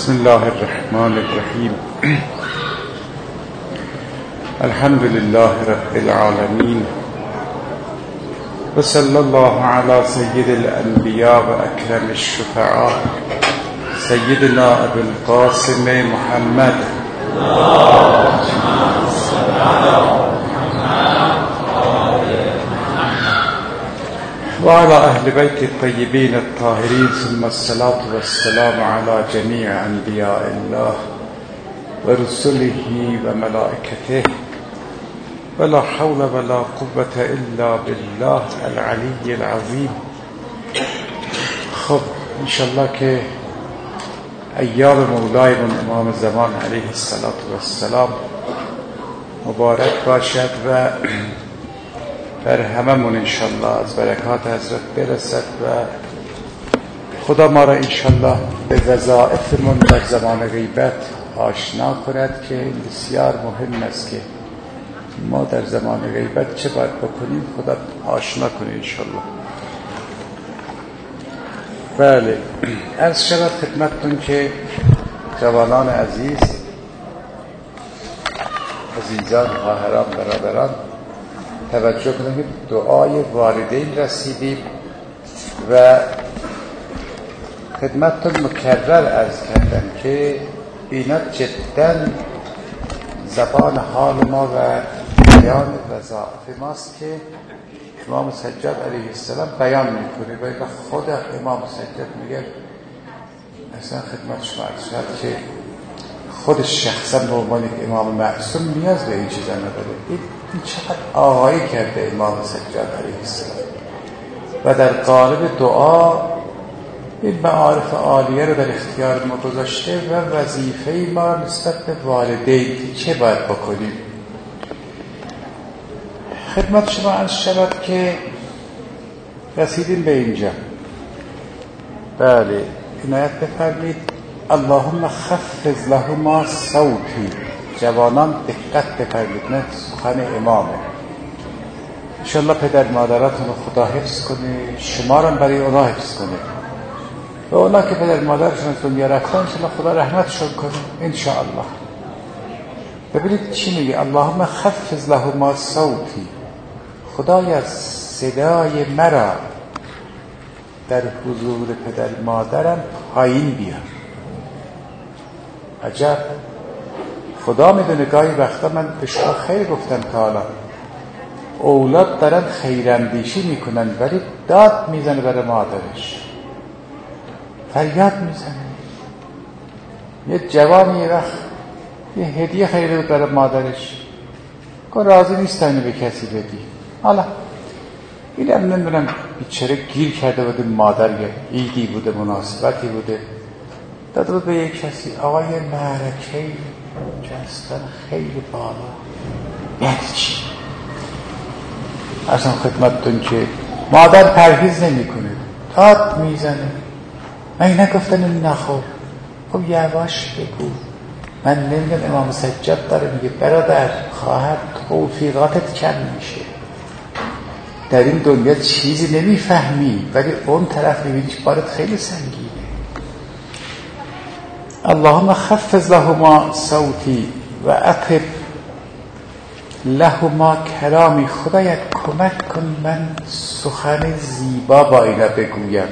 بسم الله الرحمن الرحیم. الحمد لله رب العالمین و صلی الله علی سید الانبیاء و اکرم الشفعاء سیدنا ابو القاسم محمد و علی اهل بیت الطیبین الطاهرین ثم الصلاة والسلام علی جمیع انبیاء الله و رسله و ملائکته ولا حول ولا قوة الا بالله العلی العظیم. خب انشاءالله که ایام مولایمون امام زمان علیه السلام مبارک باشد و بر هممون انشاءالله از برکات حضرت برسد و خدا ما را انشاءالله به وظائفمون در زمان غیبت آشنا کند که این بسیار مهم است که ما در زمان غیبت چه باید بکنیم خدا آشنا کنه انشاءالله. بله، عرض شود خدمتتون که جوانان عزیزان خواهران برادران توجه کنید، دعای والدین رسیدیم و خدمتتون مکرر عرض کردم که اینا جدا زبان حال ما و بیان وظایف ماست که امام سجاد علیه السلام بیان میکنه و خود امام سجاد میگه اصلا خدمت شما عرض شد که خودش شخصا به عنوان امام معصوم نیاز به این چیزا نداره. این چقدر آقایی کرده امام سجاد علیه السلام و در قالب دعا این معارف عالیه رو در اختیار ما گذاشته و وظیفه ما نسبت به والدین چه باید بکنیم. خدمت شما عرض شود که رسیدیم به اینجا. بله، عنایت بفرمید. اللهم خفض لهما صوتی. جوانان دقت بفرمید، نه سخن امامه. انشاءالله پدر مادراتون رو خدا حفظ کنه، شما رو برای اونا حفظ کنه و اونا که پدر مادرشون از دنیا رفتن انشاءالله خدا رحمتشون کنه انشاءالله. ببینید چی میگه، اللهم خفض لهما صوتی. خدایا صدای مرا در حضور پدر مادرم پایین بیار. عجب، خدا میدونه گاهی وقتا من به شما خیر گفتم تا حالا اولاد دارن خیراندیشی میکنن ولی داد میزنه برای مادرش، فریاد میزنه. یه جوانی یه وقت یه هدیه خیلی بود برای مادرش، که راضی نیستن به کسی بدی. حالا این هم نمیدونم بیچاره گیر کرده بوده، مادر یه عیدی بوده، مناسبتی بوده، داده بود به یک کسی. آقای معرکه‌ای جستن خیلی بالا. یعنی چی؟ اصلا خدمتتون که مادر پرهیز نمی کنه، داد میزنه. من نگفتن این نخور. خب یواش بگو. من نمیدونم امام سجاد داره میگه برادر خواهر توفیقاتت کم میشه، در این دنیا چیزی نمیفهمی ولی اون طرف میبینی بارت خیلی سنگینه. اللهم خفض لهما صوتی و اطب لهما کلامی. خدایا کمک کن من سخن زیبا با اینا بگویم،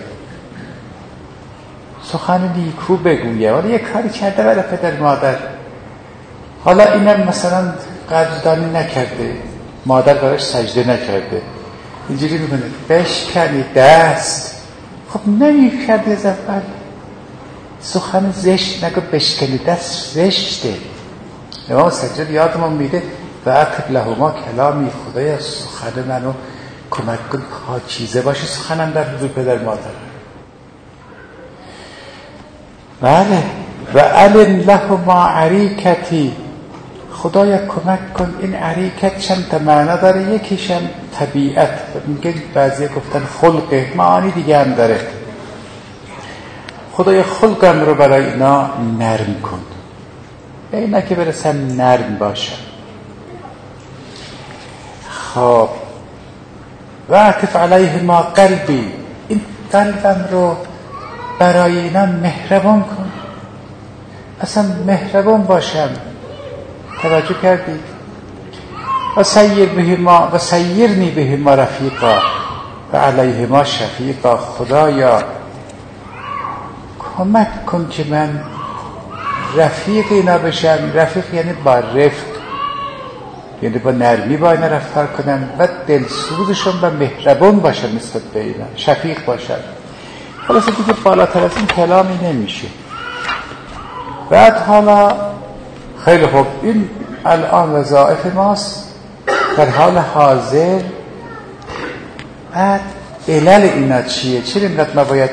سخن نیکو بگویم. ولی یک کاری کرده برای پدر مادر، حالا اینم مثلا قدردانی نکرده، مادر براش سجده نکرده، اینجوری میکنه بشکنی دست. خب نمیکرده از اول. سخن زشت نگو، بشکنی دست زشته. امام سجاد یادمون میده و اطب لهما کلامی. خدایا سخن منو کمک کن پاکیزه باشه سخنم در حضور پدر مادر. بله، و علم لهما عریکتی. خدایا کمک کن این عریکت چند تا معنی داره، یکیشم طبیعت، میگه بعضی گفتن خلقه، معانی دیگه هم داره. خدایا خلقم رو برای اینا نرم کن، اینا که برسن نرم باشن. خب و عطف علیهما قلبی. این قلبم رو برای اینا مهربان کن. اصلا مهربان باشم. توجه کردید؟ و سیرنی بهما رفیقا و علیهما شفیقا. خدایا کمک کن که من رفیق اینا بشم. رفیق یعنی با رفق، یعنی با نرمی با اینا رفتار کنم و دلسوزشون و مهربان باشم نسبت به اینا، شفیق باشم. خلاصه دیگه بالاتر از این کلامی نمیشه. بعد حالا خیلی خوب، این الان وظایف ماست در حال حاضر. بعد علل اینا چیه؟ چرا اینقدر ما باید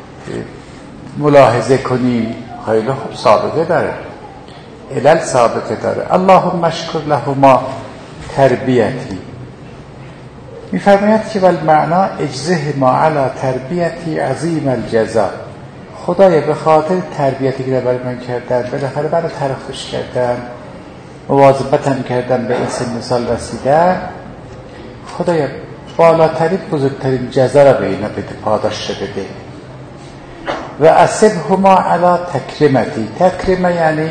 ملاحظه کنیم؟ خیلی خوب سابقه داره، علل سابقه داره. اللهم اشکر لهما تربیتی. میفرماید که والمعنا اجزه ما علی تربیتی عظیم الجزا. خدایا به خاطر تربیتی که برای من کردن، بالاخره برای ترخوش کردن، مواظبتم کردن، به این سن سال رسیدن، خدایا بالاترین بزرگترین جزا را به اینا بده، پاداش بده. و اصبهما علی تکرمتی. تکرمه یعنی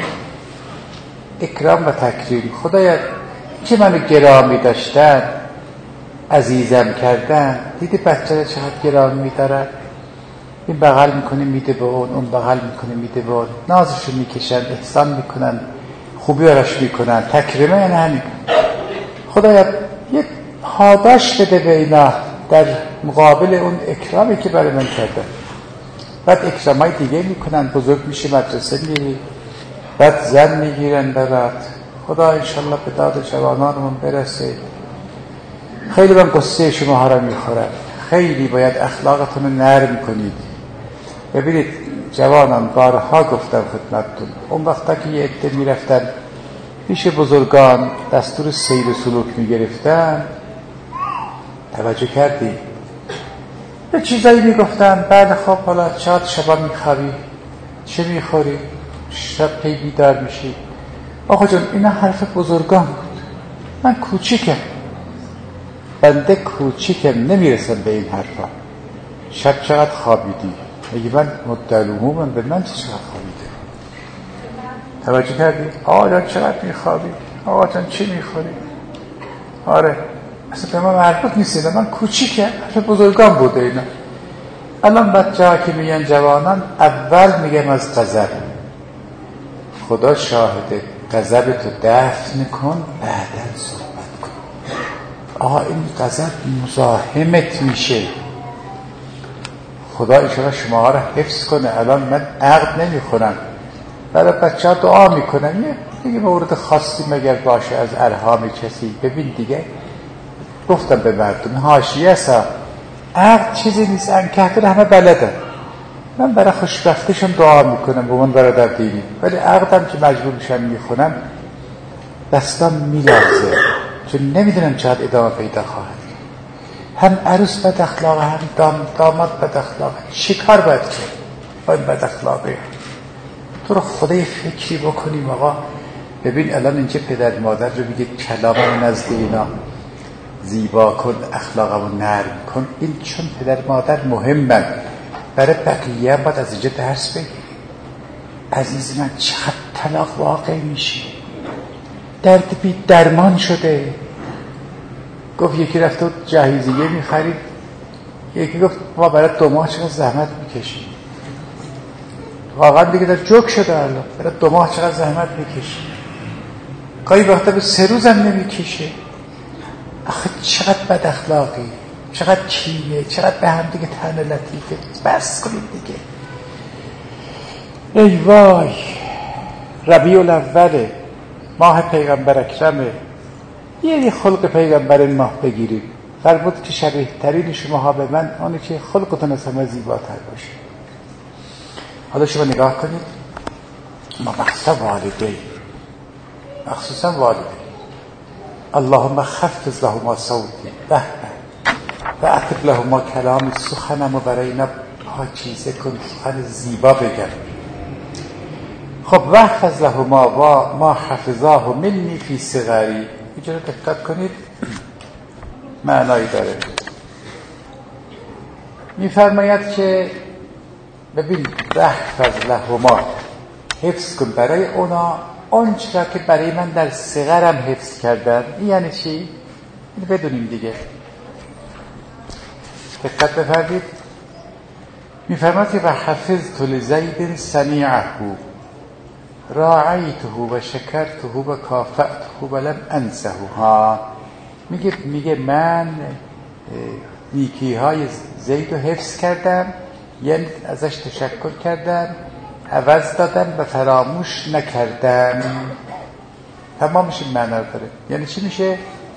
اکرام و تکریم. خدایا که منو گرامی داشتن، عزیزم کردن، دیدی بچه را چقدر گرامی میدارن، این بغل میکنه میده به اون بغل میکنه میده به اون، نازشو میکشن، احسان میکنن، خوبی براش میکنن. تکرمه یعنی همین. خدایا یه پاداش بده به اینا در مقابل اون اکرامی که برای من کردن. بعد اکرامای دیگه میکنن، بزرگ میشه، مدرسه میری، بعد زن میگیرن برات. خدا انشالله به داد جوانانمون برسه. خیلی من قصه شما ها را میخورم. خیلی باید اخلاقتون رو نرم کنید. ببینید جوانان، بارها گفتم خدمتتون، اون وقتا که یه عده میرفتن پیش بزرگان دستور سیر و سلوک میگرفتن، توجه کردی؟ به چیزایی میگفتن. بعد خب حالا شاید شبا میخوابی، چه میخوری، شب پی بیدار میشی. آقا جان اینا حرف بزرگان بود، من کوچیکم، بنده کوچیکم، نمیرسم به این حرفا. شب چقدر خوابیدی؟ میگه من مدعلومومم، به من چقدر خوابیده. توجه کردی؟ آقا جان چقدر میخوابی؟ آقا جان چی میخوری؟ آره اصلا به من مربوط نیست، من کوچیکم، حرف بزرگان بوده اینا. الان بچه ها که میگن جوانان، اول میگم از غضب. خدا شاهده، غضبتو دفن کن، بعداً صحبت کن. آقا این غضب مزاحمت میشه. خدا انشاءالله شما ها را حفظ کنه. الان من عقد نمیخونم، برای بچه ها دعا میکنم، یه دیگه مورد خاصی مگر باشه از ارحام کسی. ببین دیگه گفتم به مردم حاشیه سا، عقد چیزی نیست، انکحتون همه بلدن. من برای خوشبختیشون دعا میکنم به من برادر دینی، ولی عقدم که مجبور میشم میخونم دستم میلرزه، چون نمیدونم چقدر ادامه پیدا خواهد. هم عروس بد اخلاقه، هم داماد بد اخلاقه. چی کار باید کرد با این بد اخلاقه؟ تو رو خدای فکری بکنیم. آقا ببین الان اینجا پدر مادر رو میگه کلامو نزد اینا زیبا کن، اخلاقمو نرم کن. این چون پدر مادر مهمن، برای بقیه باید از اینجا درس بگیری. عزیز من چقدر طلاق واقع میشه، درد بی درمان شده. گفت یکی رفته جهیزیه میخرید، یکی گفت ما برای 2 ماه چقدر زحمت میکشیم. واقعا دیگه در جوک شده، الان برای 2 ماه چقدر زحمت میکشیم، گاهی وقتا به 3 روز هم نمیکشه. آخه چقدر بد اخلاقی، چقدر کینه، چقدر به هم دیگه طعن لطیفه. بس کنید دیگه. ای وای، ربیع الاول ماه پیغمبر اکرمه، یه خلق پیغمبر ماه بگیرید. فرمود که شبیه ترین شماها به من آنه که خلقتون از همه زیباتر باشه. حالا شما نگاه کنید، ما مخصوصا والده اللهم خفض لهما صوتی و اطب لهما کلامی. سخنمو برای اینا پاکیزه کن، سخن زیبا بگم. خب وحفظ لهما و ما حفظاه منی فی صغری. اینجا دقت کنید، معنایی داره. میفرماید که ببین وحفظ لهما، حفظ کن برای اونا آنچه را که برای من در صغرم حفظ کردن. این یعنی چی؟ این بدونیم دیگه. دقت بفرمایید. میفرماید که و حفظت لزید صنیعه راعیته و شکرته و کافأته ولم انسه. میگه من نیکی های زید رو حفظ کردم، یعنی ازش تشکر کردم، عوض دادم و فراموش نکردم. تمامش این معنی داره. یعنی چی میشه؟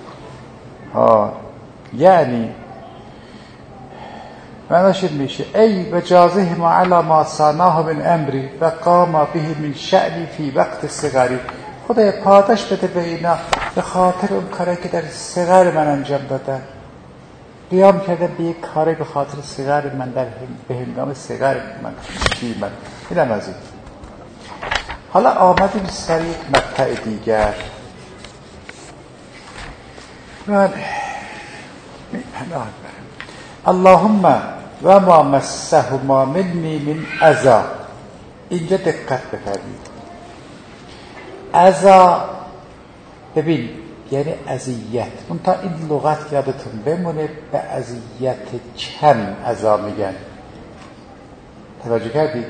یعنی معناش میشه ای و جازه ما علی ما صاناه من امری و قام به من شأنی فی وقت صغری. خدای پاداش بده به اینا به خاطر اون کاری که در صغر من انجام دادن. قیام کردم به یک کاری به خاطر صغر من به هنگام صغر من چی من اینم از این. حالا آمدیم سر یک مقطع دیگر. من اللهم و ما مسه ما منی من اذی. اینجا دقت بفرمایید. اذی ببین یعنی اذیت. اون تا این لغت یادتون بمونه به اذیت کم اذی میگن. توجه کردید؟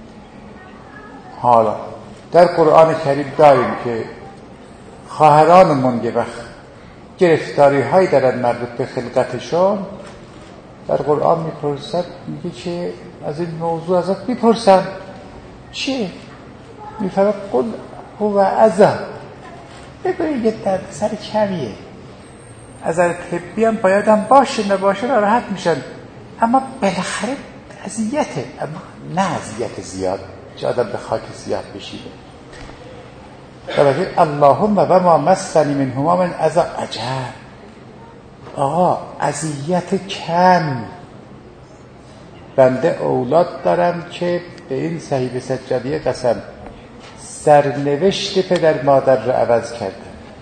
حالا در قرآن کریم داریم که خواهرانمون یه وقت گرفتاری هایی دارن مربوط به خلقتشون. در قرآن میپرسد، میگه که از این موضوع ازت میپرسن چیه؟ میفرد قل هو اذی. ببینید یه درد سر کمیه. از نظر طبی هم باید هم باشه نباشه ناراحت میشن، اما بالاخره اذیته، اما نه اذیت زیاد که آدم به خاک زیاد بشیده. اللهم و ما مسنی منهما من اذی. عجب آقا اذیت کم. بنده اولاد دارم که به این صحیفه سجادیه قسم سرنوشت پدر مادر رو عوض کردن،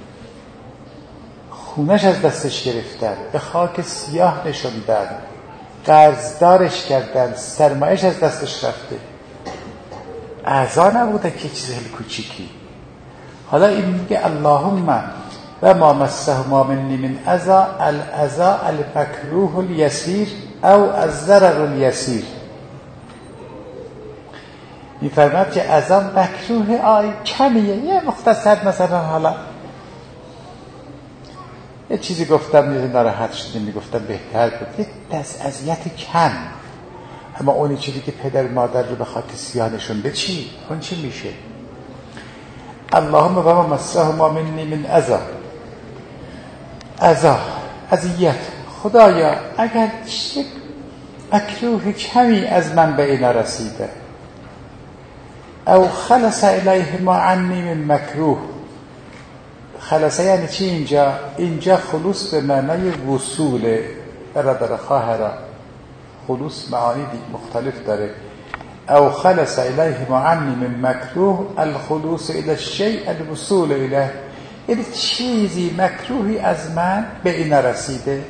خونش از دستش گرفتن، به خاک سیاه نشوندن، قرضدارش کردن، سرمایش از دستش رفته. اعضا نبوده که چیز خیلی کوچیکی. حالا این میگه اللهم و ما مسه ما منی من اذی الاذی المکروه الیسیر او الضرر الیسیر. میفرماد که اذی مکروه کمیه، یه مختصر مثلا حالا یه چیزی گفتم یه ناراحت شدیم میگفتم بهتر بود، یه دست اذیت کم. اما اونی چیزی که پدر مادر رو به خاک سیاه نشونده چی؟ اون چی میشه؟ اللهم و ما مسه ما منی من اذی. اذیت. خدایا اگر یک مکروه کمی از من به اینا رسیده، او خلص الیه ما عنی من مکروه. خلصه یعنی چی اینجا خلوص به معنای وصوله. برادر خواهران خلوص معانی مختلف داره. او خلص الیه ما عنی من مکروه الخلوص الی الشیء الوصول الیه. یعنی چیزی مکروهی از من به این رسیده.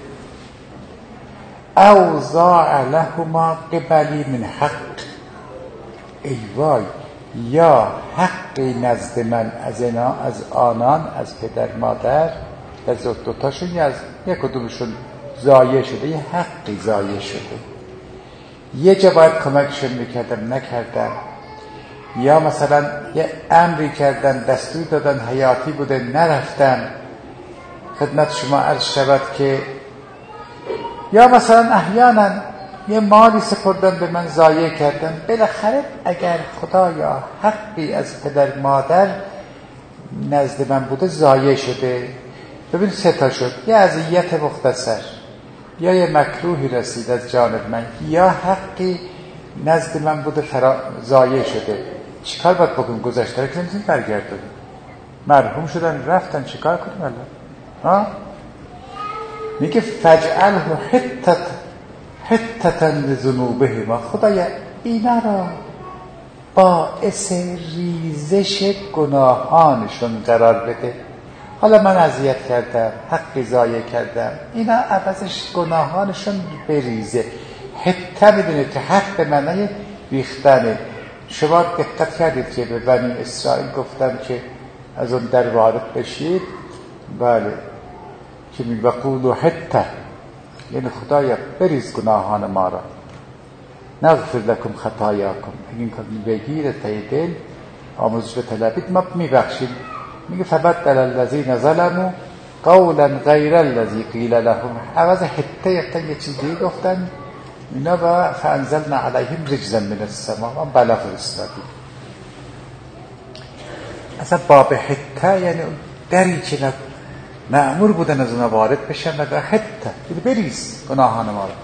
او ضاع لهما قبلی من حق. ای وای، یا حقی نزد من از اینا، از آنان، از پدر مادر، از دوتاشون یا از یک کدومشون ضایع شده، یه حقی ضایع شده. یه جا باید کمکشون میکردم نکردم، یا مثلا یه امری کردن دستور دادن حیاتی بوده نرفتم. خدمت شما عرض شود که یا مثلا احیانا یه مالی سپردن به من ضایع کردن. بالاخره اگر خدایا حقی از پدر مادر نزد من بوده ضایع شده. ببین سه تا شد، یه اذیت مختصر، یا یه مکروهی رسید از جانب من، یا حقی نزد من بوده ضایع شده. چیکار باید بکنیم؟ گذشته رو که نمیتونیم برگردونیم. مرحوم شدن رفتن، چیکار کنیم الان؟ میگه فجعله حتتا لذنوبهما. خدایا اینا را باعث ریزش گناهانشون قرار بده. حالا من اذیت کردم، حقی ضایع کردم، اینا عوضش گناهانشون بریزه. حته میدونه که حق به معنی ریختنه. شما دقت کردید که به بنی اسرائیل گفتن که از اون در وارد بشید؟ بله، که می وقولوا حته، یعنی خدایا بریز گناهان ما را، نغفر لکم خطایاکم، این که بگیر تای دل آموزش بطلبید ما میبخشیم. میگه فبدل الذین ظلموا قولا غیر الذی قیل لهم، عوض حته یه چیز دیگه گفتن اینا و فانزلنا علیهم رجزا من السماء و بلا فرستادیم. اصلا باب حته یعنی دری که مأمور بودن از اونا وارد بشن و حته بریز گناهان ما را.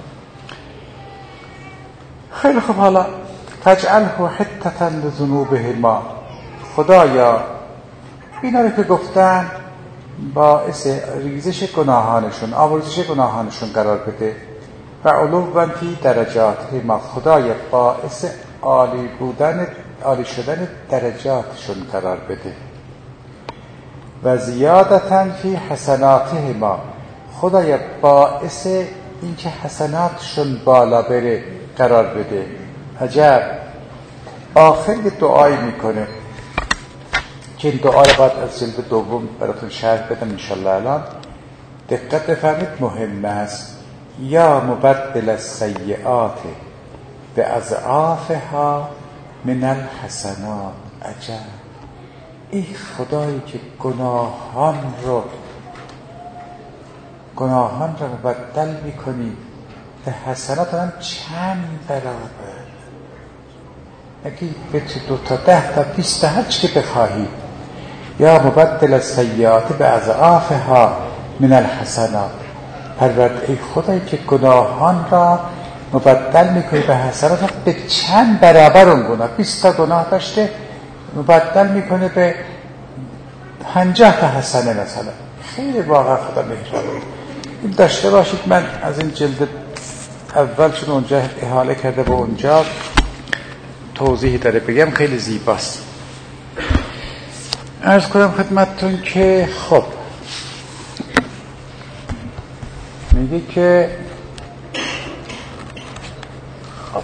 خیلی خوب، حالا تجعله حتة لذنوبهما، خدایا اینا رو که گفتن باعث ریزش گناهانشون، آمرزش گناهانشون قرار بده. و علوا فی درجاتهما، خدایا باعث عالی شدن درجاتشون قرار بده. و زیادتا فی حسناتهما، خدایا باعث اینکه حسناتشون بالا بره قرار بده. عجب، آخر یه دعایی میکنه که این دعا رو باید از جلد دوم براتون شرح بدم انشالله. الان دقت بفرمید، مهم است. یا مبدل السیئات باضعافها من الحسنات. عجب، ای خدایی که گناهان رو مبدل میکنی به حسنات، هم چند برابر، اگه به تو 2 تا 10 تا 20 تا هر چی که بخواهی. یا مبدل السیئات باضعافها من الحسنات، پرورده ای خدایی که گناهان را مبدل میکنی به حسنات، به چند برابر اون گناه. 20 تا گناه داشته مبدل میکنه به 50 تا حسنه مثلا. خیلی واقعا خدا مهربانه. این داشته باشید، من از این جلد اول چون اونجا احاله کرده به اونجا توضیحی داره بگم، خیلی زیباست. عرض کنم خدمتتون که خب میگه که خب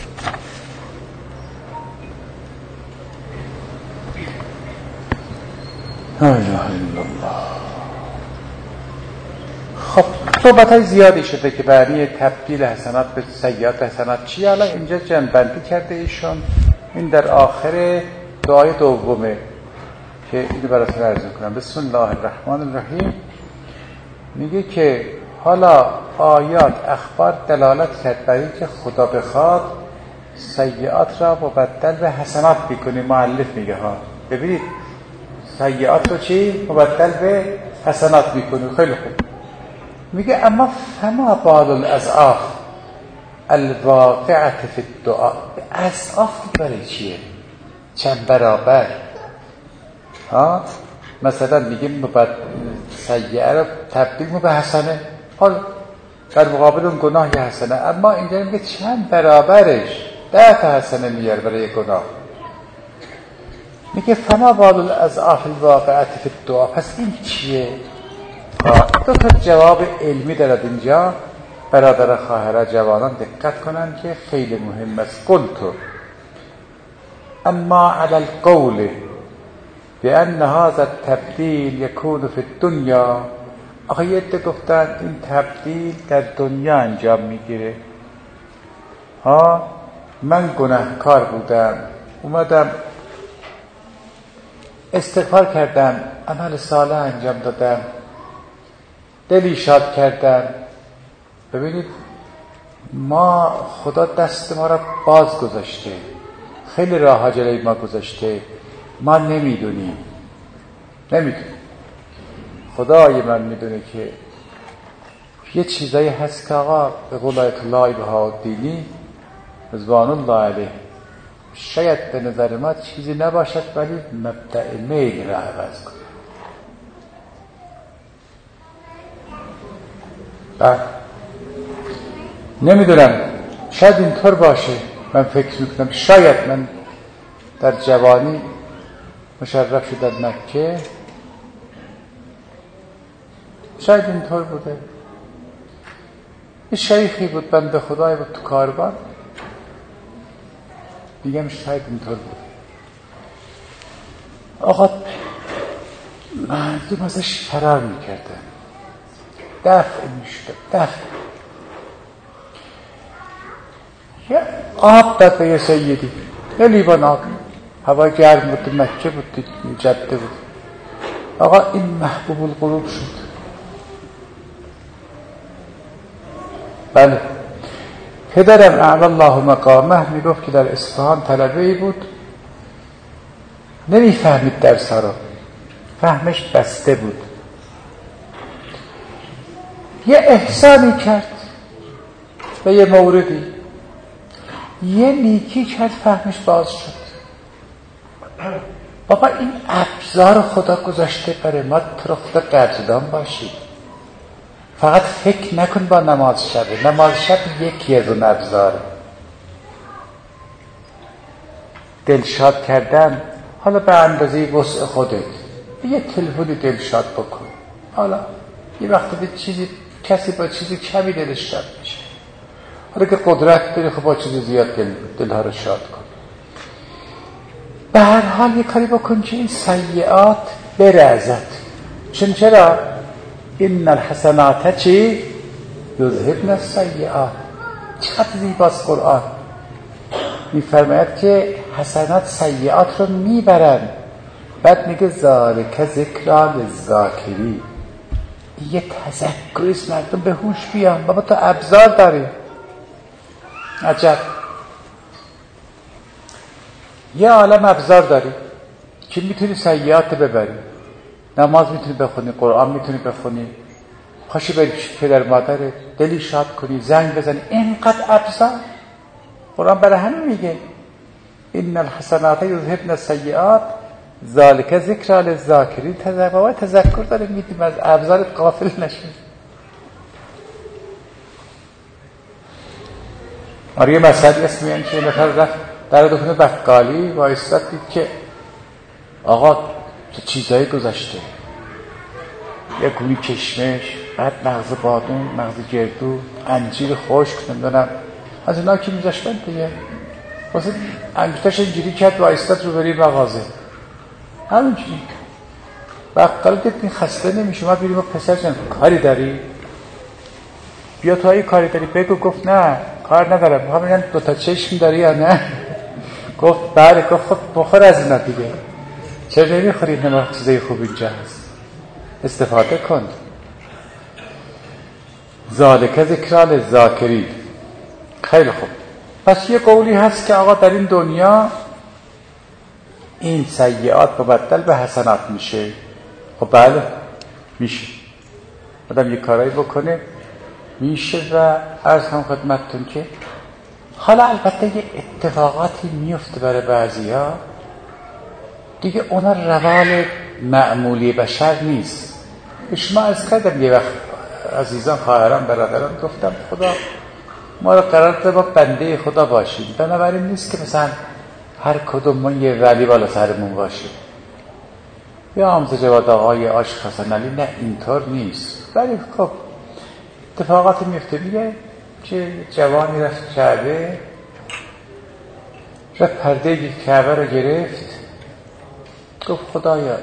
لا اله الا الله. خب صحبت‌های زیادی شده که برای تبدیل حسنات به سیئات حسنات چیه. حالا اینجا جنبندی کرده ایشون. این در آخر دعای دومه که اینو براتون عرض کنم. بسم الله الرحمن الرحیم. میگه که حالا آیات اخبار دلالت کرد بر اینکه خدا بخواد سیئات را مبدل به حسنات میکنه. مؤلف میگه ها، ببینید سیئات رو چی مبدل به حسنات میکنه. خیلی خوب. میگه اما فما بال الاضعاف الواقعه فی الدعاء. اضعاف برای چیه؟ چند برابر. ها مثلا میگیم سیئه رو تبدیل به حسنه، حالا در مقابل اون گناه یه حسنه، اما اینجا میگه چند برابرش، 10 تا حسنه میاره برای گناه. میگه فما بال الاضعاف الواقعه فی الدعاء. پس این چیه؟ 2 تا جواب علمی دارد اینجا. برادر خواهر جوانان دقت کنن که خیلی مهم است. قلتو اما علی القول بأن هذا التبدیل یکون فی الدنیا. آخه یه عده گفتن این تبدیل در دنیا انجام میگیره. ها من گناهکار بودم، اومدم استغفار کردم، عمل صالح انجام دادم، دلی شاد کردم. ببینید ما خدا دست ما را باز گذاشته، خیلی راه جلوی ما گذاشته، ما نمیدونیم. خدای من میدونه که یه چیزایی هست که آقا به قول آیت الله بهاءالدینی رضوان الله علیه شاید به نظر ما چیزی نباشد ولی مبدأ میل را عوض کنه. نمیدونم، شاید اینطور باشه. من فکر میکنم شاید من در جوانی مشرف شدم مکه، شاید اینطور بوده. یه شیخی بود بنده خدای بود تو کاروان، میگم شاید اینطور بود. آقا مردم ازش فرار میکردن، دفع میشد. یه آب داد به یه سیدی، یه لیوان آب، هوا گرم بود، مکه بود، جده بود. آقا این محبوب القلوب شد. بله، پدرم اعلی الله مقامه میگفت که در اصفهان طلبه‌ای بود، نمیفهمید درس‌ها رو، فهمش بسته بود. یه احسانی کرد به یه موردی، یه نیکی کرد، فهمش باز شد. بابا این ابزار خدا گذاشته برای ما، تو رو خدا قدردان باشید. فقط فکر نکن با نماز شب. نماز شب یکی از اون ابزاره. دلشاد کردن، حالا به اندازه وسع خودت یه تلفنی دلشاد بکن. حالا یه وقت به چیزی، کسی با چیزی کمی دلش شاد میشه، حالا که قدرت داری خب با چیزی زیاد دلها رو شاد کن. به هر حال یه کاری بکن که این سیئات بره ازت. چرا؟ این الحسنات چی؟ یذهبن السیئات. چقدر زیباست قرآن. میفرماید که حسنات سیئات رو میبرن. بعد میگه ذالک ذکری للذاکرین. یه تذکریست، مردم به هوش بیان. بابا تو ابزار داری. عجب، یه عالم ابزار داری که میتونی سیئات ببری. نماز میتونی بخونی، قرآن میتونی بخونی، پاشی بری پدر مادرت دلی شاد کنی، زنگ بزنی. اینقدر ابزار. قرآن برای همین میگه ان الحسنات یذهبن السیئات ذالک ذکری للذاکرین. تذکر داره میدیم، از ابزارت غافل نشی. آره یه مسئله اسم میگن که نفر رفت در دکان بقالی و ایستاد، دید که آقا چیزایی گذاشته، یه گولی کشمش، بعد مغز بادون، مغز گردو، انجیر خشک، نمیدونم از اینا که میذاشتن دیگه. واسه انگشتاش اینجوری کرد و ایستاد رو بری مغازه. همینجوری بقال دید این خسته نمیشه. ما بریم و پسر جان کاری داری؟ بیا تو های کاری داری بگو. گفت نه کار ندارم. میخوام ببینم دوتا چشم داری یا نه. گفت بله. گفت خب بخور از اینا دیگه، چرا نمیخوری؟ نمار چیزای خوب اینجا هست، استفاده کن. ذالک ذکری للذاکرین. خیلی خوب. پس یه قولی هست که آقا در این دنیا این سیئات مبدل به حسنات میشه. خب بله میشه. آدم یه کارایی بکنه میشه. و عرض هم خدمتتون که حالا البته یه اتفاقاتی میفته برای بعضیا دیگه، اونا روال معمولی بشر نیست. شما عرض کردم یه وقت عزیزان، خواهران، برادران، گفتم خدا ما رو قرار داده با بنده خدا باشیم، بنابراین نیست که مثلا هر کدوم ما یه ولی بالا سرمون باشه یا آموزه جواد آقای عاشق حسن علی. نه اینطور نیست. ولی خب اتفاقاتی میفته. میگه که جوانی رفت کعبه، رفت پرده کعبه رو گرفت، گفت خدایا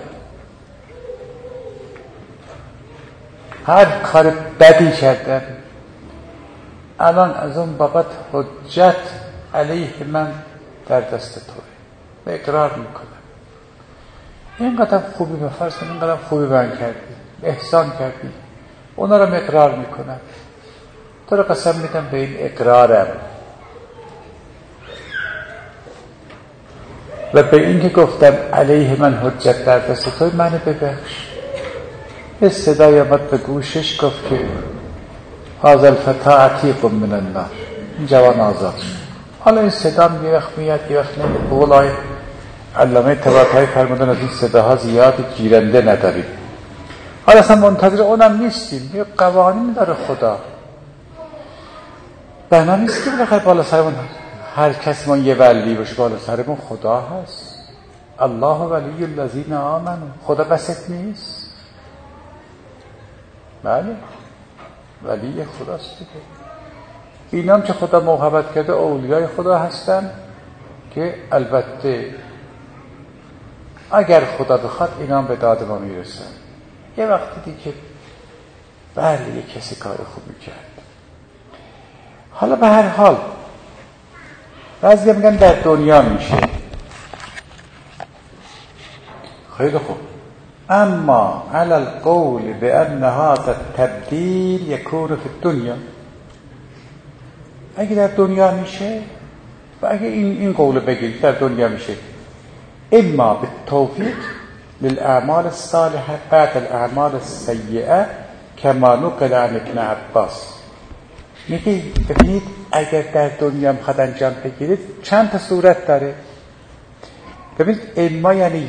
هر کار بدی کردم، الان از اون بابت حجت علیه من در دست توه، اقرار میکنم اینقدر خوبی بفرض کنم، اینقدر خوبی من کردی، احسان کردی، اونا رو اقرار میکنم، تو رو قسم میدم به این اقرارم و به این که گفتم علیه من حجت در دست توی، منو ببخش. یه صدای آمد به گوشش گفت که هذا الفتى عتیق من النار، این جوان آزاد شد. حالا این صدا یه وقت میاد یه وقت نمیاد. بقول علامه طباطبایی فرمودن از این صداها زیاد گیرنده نداریم. حالا اصلا منتظر اونم نیستیم، یه قوانین داره خدا. بنا نیست که بالاخره بالا سرمون هر کس ما یه ولی باشه، بالا سرمون خدا هست. الله ولی الذین آمنوا. خدا بسط نیست؟ بله ولی خداست دیگه. اینام که خدا محبت کرده اولیای خدا هستن، که البته اگر خدا بخواد اینا به داد ما میرسن. یه وقتی دیگه که بله یه کسی کار خوبی کرد. حالا به هر حال بعضی میگن در دنیا میشه. خیلی خوب، اما على القول بأن هذا التبديل يكون في الدنيا، اگه در دنیا میشه و اگه این قول بگید در دنیا میشه، اما بالتوفیق للأعمال الصالحة بعد الأعمال السيئة كما نقل عن ابن عباس. میگه ببینید اگر در دنیا میخواد انجام بگیرید چند تا صورت داره. ببینید اما یعنی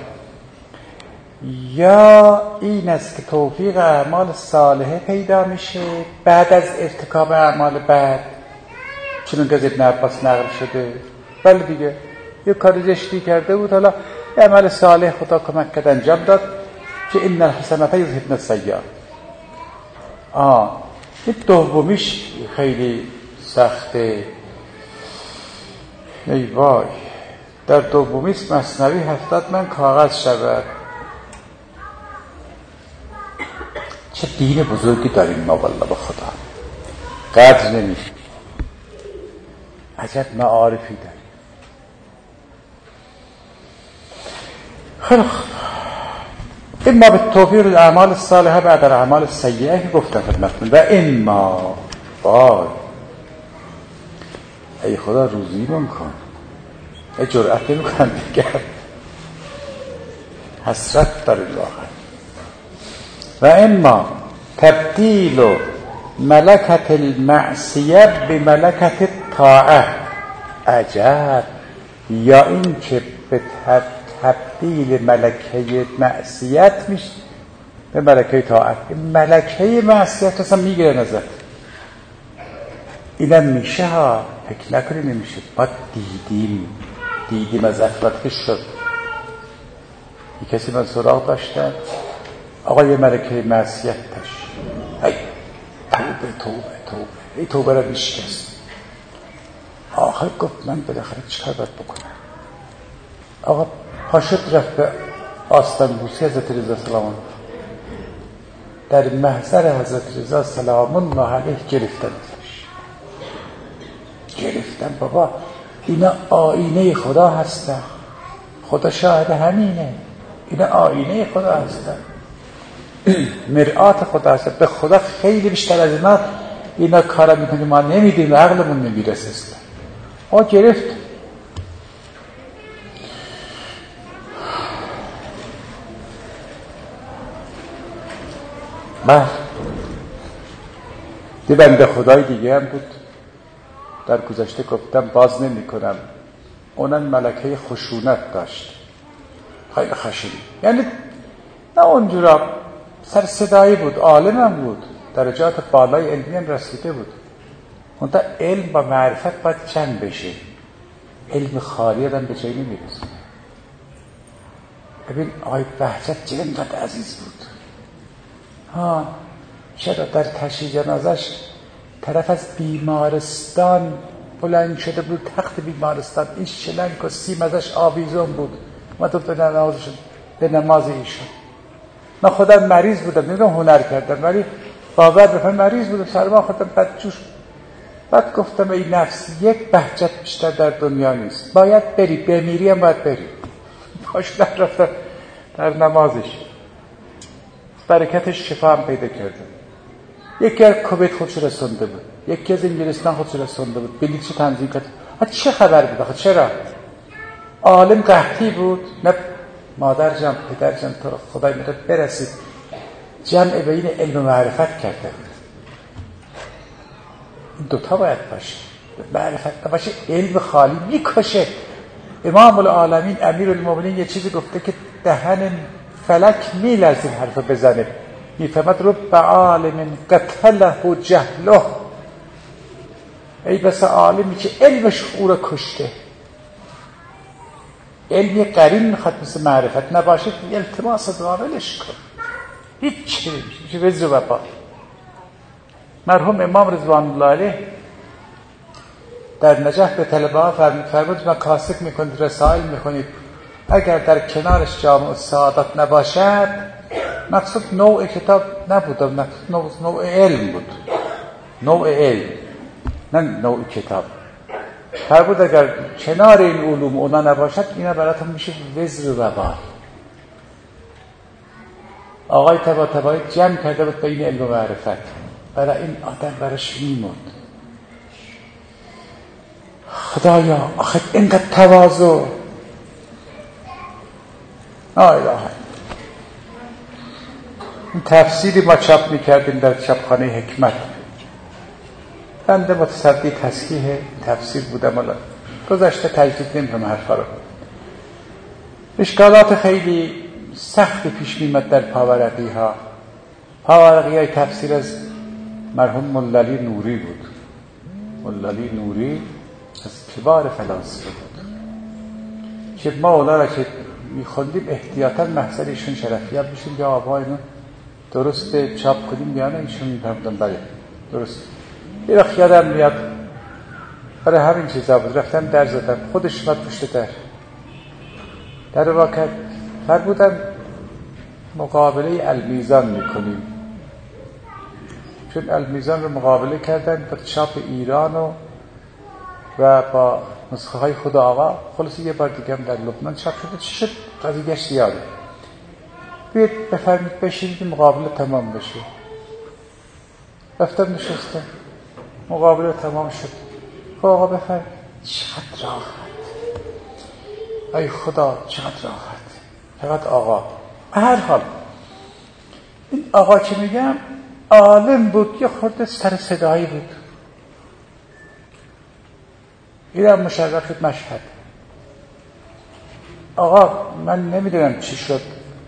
یا این است که توفیق اعمال صالحه پیدا میشه بعد از ارتکاب اعمال بد، چون که از ابن عباس نقل شده. بله دیگه یه کار زشتی کرده بود، حالا عمل صالح خدا کمک کرد انجام داد که این الحسنات یذهبن السیئات. این دومیش خیلی سخته. ای وای، در دومیش مثنوی 70 من کاغذ شود. چه دین بزرگی داریم ما والله به خدا، قدر نمیشه. عجب معارفی داریم. خیلی خوب، اما به توفیق الاعمال الصالحه بعد الاعمال السیئه گفتم خدمتتون، و اما وای ای خدا روزیمون کن، ای جرأت نمی‌کنم دیگه، حسرت داره واقعا. و اما تبدیل ملکت المعصیه بملکت الطاعه. عجب. یا این که به تبدیل ملکه معصیت میشه به ملکه طاعت. ملکه معصیت اصلا میگیره نظر. اینم میشه ها، فکر نکنی نمیشه. ما دیدیم از افراد شد. یک کسی من سراغ داشتن، آقا یه ملکه معصیت داشت، توبه توبه را بیشکست. آخر گفت من بالاخره چیکار باید بکنم؟ آقا پاشد رفت به آستان بوسی حضرت رضا سلام الله در محضر حضرت رضا سلام الله علیه گرفتن. بابا اینا آینه خدا هستن، خدا شاهد همینه، اینا آینه خدا هستن، مرآت خدا هستن. به خدا خیلی بیشتر از اینا کارا میکنیم ما نمیدیم و عقلمون نمیرسه. گرفت. یه بنده خدای دیگه هم بود، در گذشته گفتم باز نمی کنم، اونم ملکه خشونت داشت، خیلی خشنی، یعنی نه اونجورا سر صدایی بود، عالم هم بود، درجات بالای علمی هم رسیده بود. اونتا علم با معرفت باید چند بشه، علم خالی آدم به جایی نمیرسه. ببین آقای بهجت چه اینقدر عزیز بود. چرا در تشییع جنازش طرف از بیمارستان بلند شده بود، تخت بیمارستان، این شلنگ و سیم ازش آویزون بود، ما تو به نماز ایشون. من خودم مریض بودم، نمیدونم هنر کردم، ولی باور بکنم مریض بودم، سرما خودم بدجوش. بعد گفتم ای نفس، یک بهجت بیشتر در دنیا نیست، باید بری، بمیری هم باید بری. باش رفتم در نمازش، برکتش شفا هم پیدا کردم. یکی از کویت خودش رسونده بود، یکی از انگلستان خودش رسونده بود، بلیطش تنظیم کرد. چه خبر بود آخه؟ چرا؟ عالم قحطی بود، نه مادر جان پدر جان تو خدای میخواد برسید، جمع بین علم و معرفت کرده بود. این دوتا باید باشه، معرفت باشه، علم خالی میکشه. امام العالمین امیر المؤمنین یه چیزی گفته که دهن فلک میلرزه حرف بزنه، میفهمد رب عالم قتله جهله. ای بس عالمی که علمش او را کشته. علمی قرین میخواد مثل معرفت نباشه، التماس دعاولش کن، هیچ چی نمیشه، به زوبا. مرحوم امام رضوان الله علیه در نجف به طلبه ها فرمود مکاسب میکنید، رسائل میکنید، اگر در کنارش جامع السعادت نباشد، مقصود نوع کتاب نبود، نوع علم بود، نوع علم نه نوع کتاب. فرمود اگر کنار این علوم اونا نباشد، اینا براتون میشه وزر و وبال. آقای طباطبایی جمع کرده بود بین علم و معرفت، برای این آدم براش میموند. خدایا آخه اینقدر تواضع، لا اله الا الله. این تفسیری ما چاپ میکردیم در چاپخانه حکمت، بنده متصدی تصحیح تفسیر بودم، الان گذشته تجدید نمی‌کنم حرفا رو. اشکالات خیلی سختی پیش می‌آمد در پاورقی ها. پاورقی های تفسیر از مرحوم مللی نوری بود. مللی نوری از کبار فلاسفه بود که ما اونا را که می‌خوندیم احتیاطاً محضر ایشون شرفیاب بشیم یا آبا اینو درست چاپ کنیم یا نه. ایشون می‌فهمدن بله درست. یه وقت یادم میاد برای همین چیزا بود، رفتم در زدم، خودش اومد پشت در واقع فرمودن مقابله المیزان میکنیم، چون المیزان رو مقابله کردن با چاپ ایران و با نسخه های خود آقا. خلاصی یه بار دیگه هم در لبنان چاپ شده. چی شد؟ قضیه‌اش زیاده. بیاید بفرمید بشینید مقابله تمام بشه. رفتم نشستم، مقابله تمام شد. خب آقا بفرمید. چقدر راحت، ای خدا چقدر راحت، چقدر آقا. هر حال این آقا که میگم عالم بود، یه خورده سر صدایی بود. اینم مشرف شد مشهد. آقا من نمیدونم چی شد،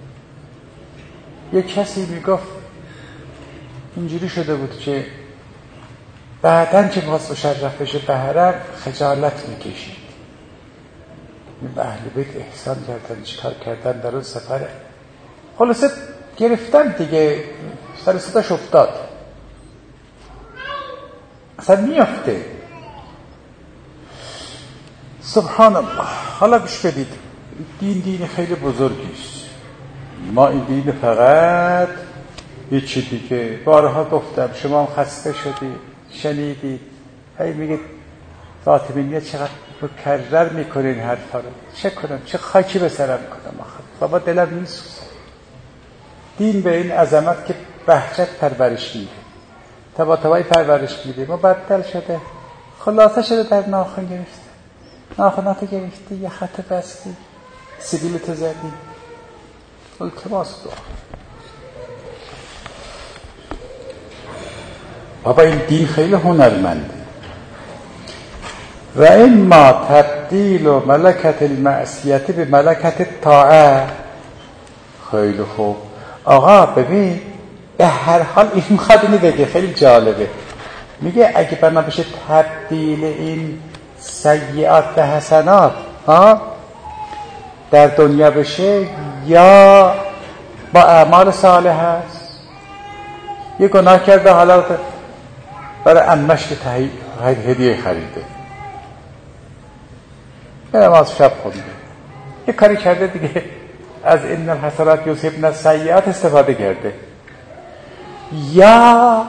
یه کسی میگفت اینجوری شده بود که بعدن که میخواست مشرف بشه به حرم خجالت میکشید. به اهل بیت احسان کردن، چیکار کردن در اون سفره. خلاصه گرفتن دیگه، سر صداش افتاد، اصلا میافته. سبحان الله. حالا گوش بدید، دین خیلی بزرگیست. ما این دین فقط یه چی دیگه بارها گفتم، شما هم خسته شدید شنیدید، هی میگید فاطمیه چقدر مکرر میکنین حرفا رو. چه کنم، چه خاکی به سرم کنم آخر. بابا دلم میسوزه. دین به این عظمت که بهجت پرورش میده، طباطبایی پرورش میده، مبدل شده، خلاصه شده در ناخن گرفته، ناخناتو گرفتی، یه خط بستی، سیبیلتو زدی. التماس دعا. بابا این دین خیلی هنرمنده. و این ما تبدیل و ملکت المعصیت به ملکت طاعه. خیلی خوب آقا ببین، به هر حال این میخواد اینو بگه، خیلی جالبه. میگه اگه بنا بشه تبدیل این سیئات به حسنات در دنیا بشه، یا با اعمال صالح هست. یه گناه کرده، حالا برای عمش که هدیه خریده، یه نماز شب خونده، یه کاری کرده دیگه، از این الحسنات یذهبن السیئات استفاده کرده. یا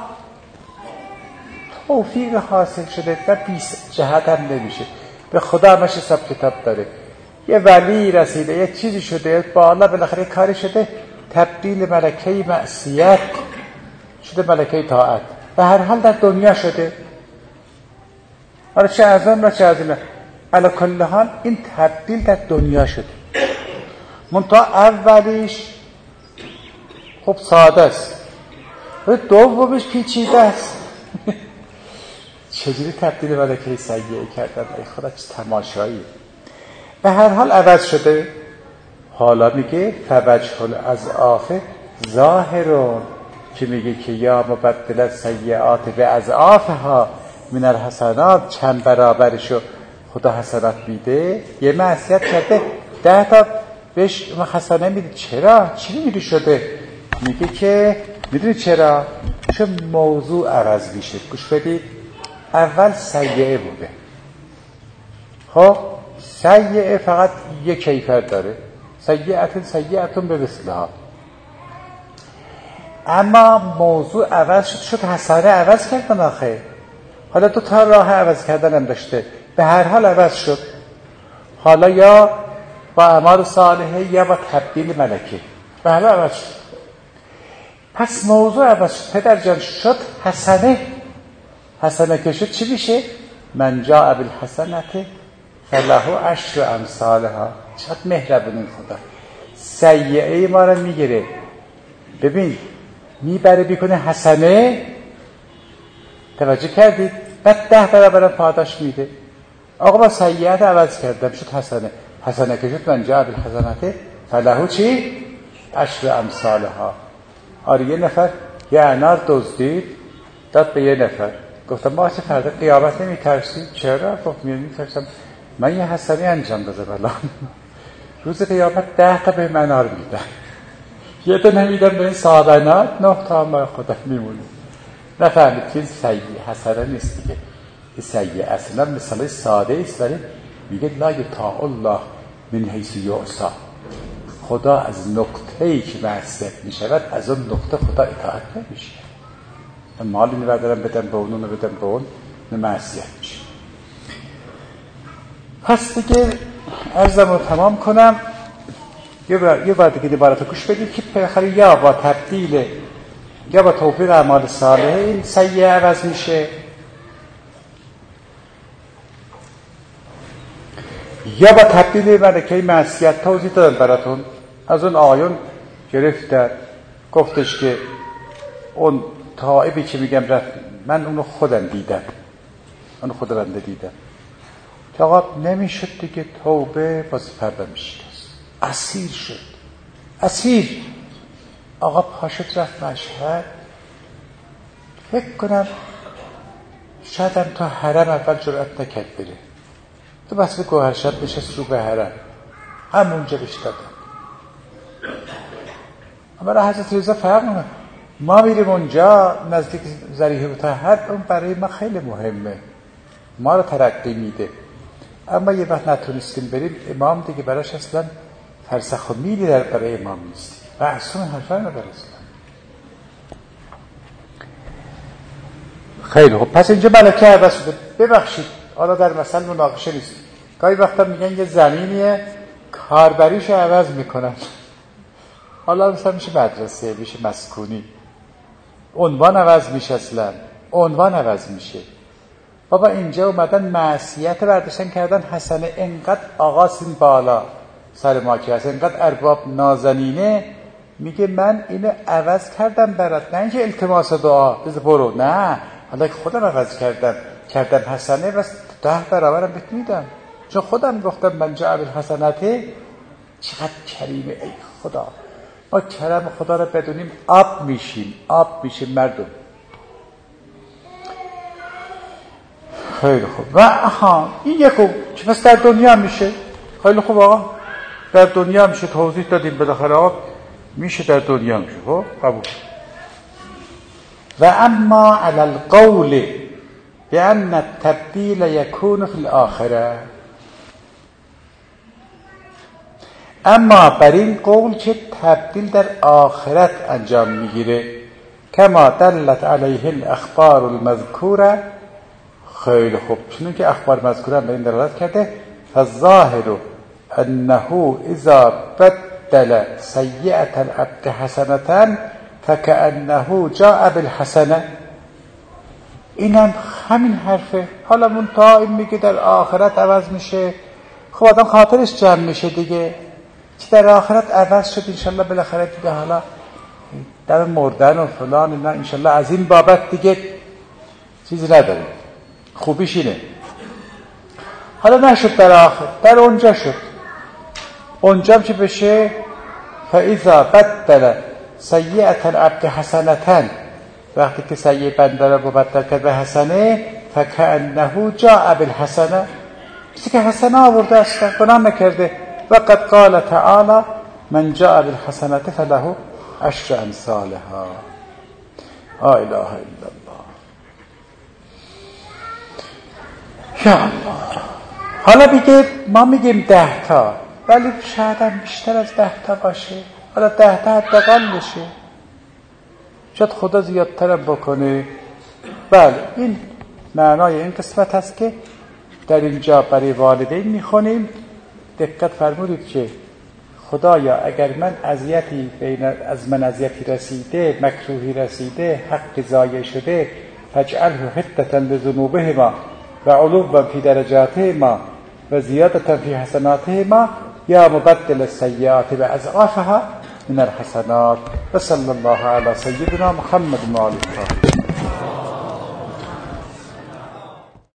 توفیق حاصل شده و بیست جهت هم نمیشه، به خدا همش حساب کتاب داره. یه ولی رسیده، یه چیزی شده بالا، بالاخره کاری شده، تبدیل ملکه معصیت شده ملکه طاعت. به هر حال در دنیا شده. حالا چه از اون و چه از این، علی کل حال این تبدیل در دنیا شده. منتها اولیش خب ساده است، دومش پیچیده است. چجوری تبدیل ملکه سیئه کردن؟ ای خدا چه تماشایی. به هر حال عوض شده. حالا میگه فوجه الاضعاف ظاهرون، که میگه که یا مبدل سیئات به اضعافها من الحسنات، چند برابرشو خدا حسنات میده. یه معصیت کرده 10 تا بهش حسنه میده. چرا؟ چی میگه شده؟ میگه که میدونی چرا؟ چون موضوع عوض میشه. گوش بدید، اول سیئه بوده، خب سیئه فقط یک کیفیت داره، سیئتون به مثلها. اما موضوع عوض شد حسنه عوض کردن آخه. حالا دو تا راه عوض کردن هم داشته، به هر حال عوض شد. حالا یا با اعمال صالحه یا با تبدیل ملکه، به هر حال عوض شد. پس موضوع عوض شد، پدر جان شد حسنه که شد چی میشه؟ من جاء بالحسنة فله عشر امثالها. چقدر مهربون خدا. سیئه ما رو میگیره، ببین میبره بیکنه حسنه، توجه کردید؟ بعد 10 برابر پاداش میده. آقا با سیئت عوض کردم شد حسنه که شد من جاء بالحسنة فله چی؟ عشر امثالها. آره یه نفر یه انار دزدید داد به یه نفر، گفتم ما چه فردا قیامت نمیترسی؟ چرا؟ گفت میترسم، من یه حسنه انجام داده الان روز قیامت 10 تا به انار میدن، یه تا نمیدن به این صاحب انار، 9 تا هم خدا میمونه. نفهمید که سیئه حسنه نیست دیگه، این سیئه اصلا مثال ساده است، ولی میگه لا یطاع الله من حیث یعصی. خدا از نقطه‌ای که معصیت میشود از اون نقطه خدا اطاعت نمیشه. مالی نبردارم بدم به اون، بدم به اون، معصیت میشه. پس دیگه عرضم رو تمام کنم. یه بار دیگه عبارت رو گوش بدید که بالاخره یا با تبدیل یا با توفیق اعمال صالحه این سیئه عوض میشه، یا با تبدیل ملکه معصیت. توضیح دادم براتون، از اون آیون گرفتن، گفتش که اون تائبی که میگم رفت، من اونو خودم دیدم، اونو خود بنده دیدم که آقا نمیشد دیگه، توبه باز پرده میشکست، اسیر شد، اسیر. آقا پاشت رفت مشهد، فکر کنم شاید هم تا حرم اول جرأت نکرد بره، تو بس گوهرشد نشست رو به حرم، همونجا بهش دادن. اما را حضرت رضا فرمونه ما میریم اونجا نزدیک ذریح مطهر، اون برای ما خیلی مهمه، ما رو ترقی میده. اما یه وقت نتونستیم بریم، امام دیگه براش اصلا فرسخ و میلی برای امام نیست، معصوم حرفا نداره اصلا. خیلی خوب، پس اینجا ملکه عوض شده. ببخشید حالا در مثل مناقشه نیست، گاهی وقتا میگن یه زمینیه کاربریشو عوض میکنن، حالا مثلا میشه مدرسه، میشه مسکونی، عنوان عوض میشه، اصلا عنوان عوض میشه. بابا اینجا اومدن معصیت برداشتن کردن حسنه، انقدر آقا سین بالا سر ما که هست، انقدر ارباب نازنینه، میگه من اینو عوض کردم برات، نه اینکه التماس دعا بذار برو، نه، حالا که خودم عوض کردم حسنه، بس 10 برابرم بهت میدم، چون خودم گفتم من جاء بالحسنة. چقدر کریمه ای خدا. ما کرم خدا رو بدونیم آب میشیم مردم. خیلی خوب. و این یکو چه پس در دنیا میشه. خیلی خوب آقا، در دنیا میشه، توضیح دادیم بالاخره آقا میشه در دنیا میشه. خب قبول. و اما علی القول بأن التبدیل یکون فی الآخره، اما بر این قول که تبدیل در آخرت انجام میگیره، کما دلت علیه الاخبار المذکوره. خیلی خوب، چون که اخبار مذکوره به این دلالت کرده، فالظاهر انه اذا بدل سیئة العبد حسنة فكأنه جاء بالحسنه. اینم همین حرفه. حالا من تا این میگه در آخرت عوض میشه، خب آدم خاطرش جمع میشه دیگه، که در آخرت عوض شد انشالله بالاخره دیگه، حالا در مردن و فلان اینا انشالله از این بابت دیگه چیزی نداریم. خوبیش اینه. حالا نشد در آخر، در اونجا شد، اونجا هم چه بشه؟ فاذا بدل سیئة العبد حسنة، وقتی که سیئه بنده را مبدل کرد به حسنه، فکأنه جاء بالحسنه، کسی که حسنه آورده اصلا گناه نکرده. وقد قال تعالی من جاء بالحسنة فله عشر امثالها. لا اله الا الله. یا الله. حالا میگه ما میگیم 10 تا، ولی شاید هم بیشتر از 10 تا باشه. حالا 10 تا حداقل بشه، شاید خدا زیادتر بکنه. بله این معنای این قسمت هست که در اینجا برای والدین میخونیم. دقت فرمودید که خدایا اگر من از من اذیتی رسیده، مکروهی رسیده، حق ضایع شده، فاجعله حتة لذنوبهما و علوا فی درجاتهما و زیادة فی حسناتهما یا مبدل السیئات باضعافها من الحسنات. و صلی الله علی سیدنا محمد و آله.